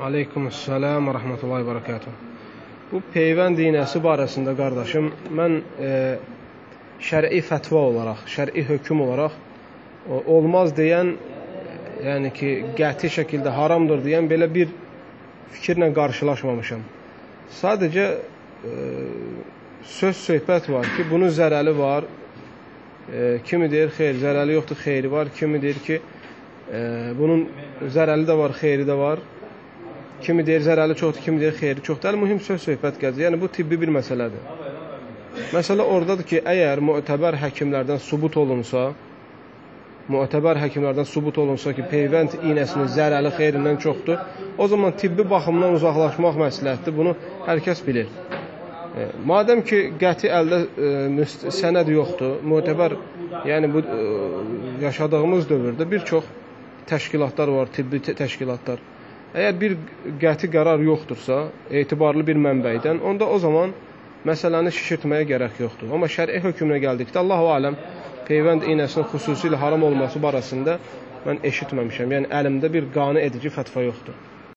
Aleykümselam və rəhmətullahi və bərəkatuhu. Bu peyvənd iynəsi barəsində qardaşım, mən şər'i fətva olaraq, şər'i hökm olaraq olmaz deyən, yəni ki, qəti şəkildə haramdır deyən belə bir fikirlə qarşılaşmamışam. Sadəcə söhbət var ki, bunun zərəli var. Kimi deyir, xeyr, zərəli yoxdur, xeyri var. Kimi deyir ki, bunun zərəli də var, xeyri də var. Kimi deyir, zərəli çoxdur, kimi deyir, xeyri çoxdur. Mühüm söhbət gəzir. Yəni, bu tibbi bir məsələdir. Məsələ oradadır ki, əgər müətəbər həkimlərdən sübut olunsa ki, peyvənd iynəsinin zərəli xeyrindən çoxdur, o zaman tibbi baxımdan uzaqlaşmaq məsləhətdir. Bunu hər kəs bilir. Madəm ki, qəti əldə sənəd yoxdur, müətəbər, yəni bu yaşadığımız dövrdə bir çox təşkilatlar var, tibbi təşkilatlar. Əgər bir qəti qərar yoxdursa, etibarlı bir mənbəydən, onda o zaman məsələni şişirtməyə gərək yoxdur. Amma şər'i hökmünə gəldikdə, Allahu aləm, peyvənd iynəsinin xüsusilə haram olması barəsində mən eşitməmişəm. Yəni, əlimdə bir qane edici fətva yoxdur.